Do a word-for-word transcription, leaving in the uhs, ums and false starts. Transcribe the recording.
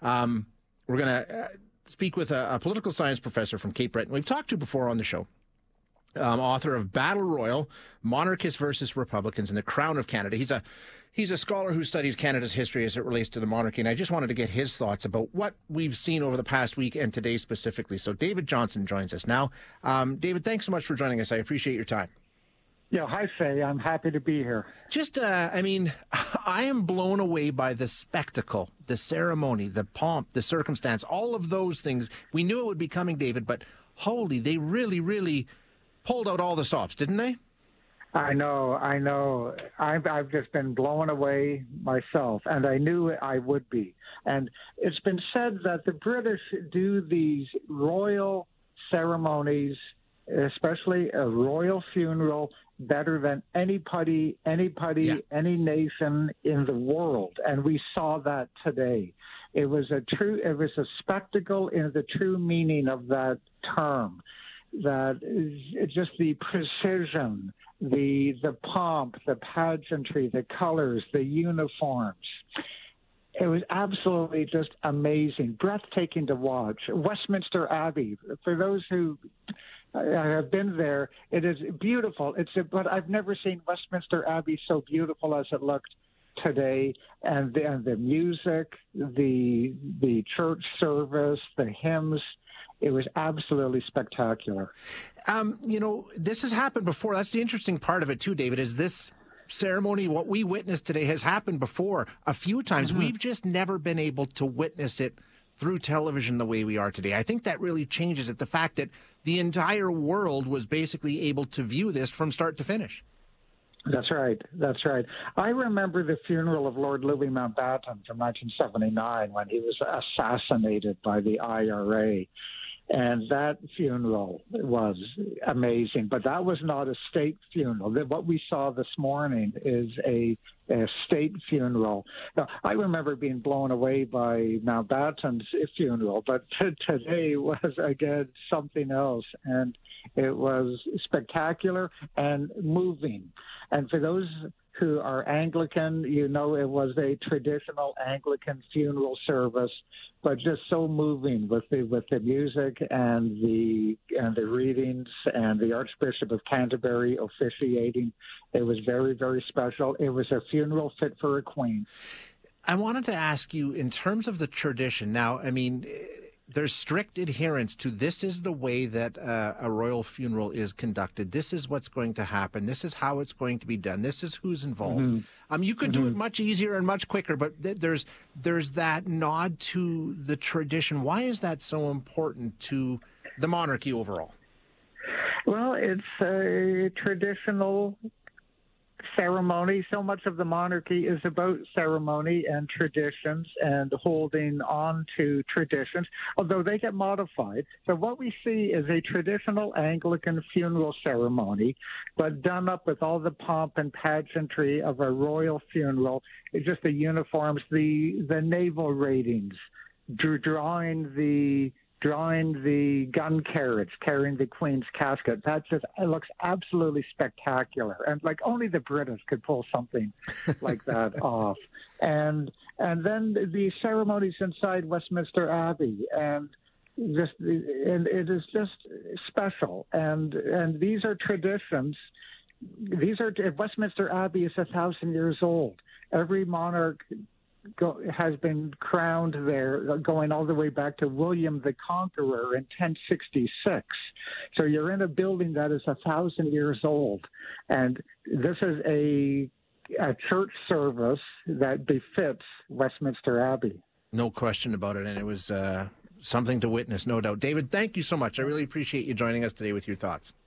Um, we're going to uh, speak with a, a political science professor from Cape Breton we've talked to before on the show, um, author of Battle Royal, Monarchists versus Republicans and the Crown of Canada. He's a He's a scholar who studies Canada's history as it relates to the monarchy, and I just wanted to get his thoughts about what we've seen over the past week and today specifically. So David Johnson joins us now. Um, David, thanks so much for joining us. I appreciate your time. Yeah, hi, Faye. I'm happy to be here. Just, uh, I mean, I am blown away by the spectacle, the ceremony, the pomp, the circumstance, all of those things. We knew it would be coming, David, but holy, they really, really pulled out all the stops, didn't they? I know, I know. I've, I've just been blown away myself, and I knew I would be. And it's been said that the British do these royal ceremonies, especially a royal funeral, better than anybody, anybody, yeah. any nation in the world. And we saw that today. It was a true, it was a spectacle in the true meaning of that term. That is just the precision, the the pomp, the pageantry, the colors, the uniforms. It was absolutely just amazing, breathtaking to watch. Westminster Abbey, for those who have been there, it is beautiful. It's a, but I've never seen Westminster Abbey so beautiful as it looked today, and the, and the music, the the church service, the hymns. It was absolutely spectacular. Um, you know, this has happened before. That's the interesting part of it, too, David, is this ceremony, what we witnessed today, has happened before a few times. Mm-hmm. We've just never been able to witness it through television the way we are today. I think that really changes it, the fact that the entire world was basically able to view this from start to finish. That's right. That's right. I remember the funeral of Lord Louis Mountbatten from nineteen seventy-nine when he was assassinated by the I R A. And that funeral was amazing, but that was not a state funeral. What we saw this morning is a, a state funeral. Now, I remember being blown away by Mountbatten's funeral, but t- today was, again, something else, and it was spectacular and moving. And for those who are Anglican, you know it was a traditional Anglican funeral service, but just so moving with the with the music and the and the readings and the Archbishop of Canterbury officiating. It was very, very special. It was a funeral fit for a queen. I wanted to ask you, in terms of the tradition, now, I mean, there's strict adherence to this is the way that uh, a royal funeral is conducted. This is what's going to happen. This is how it's going to be done. This is who's involved. Mm-hmm. Um, you could mm-hmm. do it much easier and much quicker, but th- there's there's that nod to the tradition. Why is that so important to the monarchy overall? Well, it's a traditional ceremony. So much of the monarchy is about ceremony and traditions and holding on to traditions, although they get modified. So what we see is a traditional Anglican funeral ceremony, but done up with all the pomp and pageantry of a royal funeral. It's just the uniforms, the the naval ratings, drawing the drawing the gun carriage, carrying the Queen's casket. That just it looks absolutely spectacular. And like only the British could pull something like that off. And and then the ceremonies inside Westminster Abbey and just and it is just special. And and these are traditions. These are Westminster Abbey is a thousand years old. Every monarch Go, has been crowned there going all the way back to William the Conqueror in ten sixty-six. So you're in a building that is a thousand years old. And this is a, a church service that befits Westminster Abbey. No question about it. And it was uh, something to witness, no doubt. David, thank you so much. I really appreciate you joining us today with your thoughts.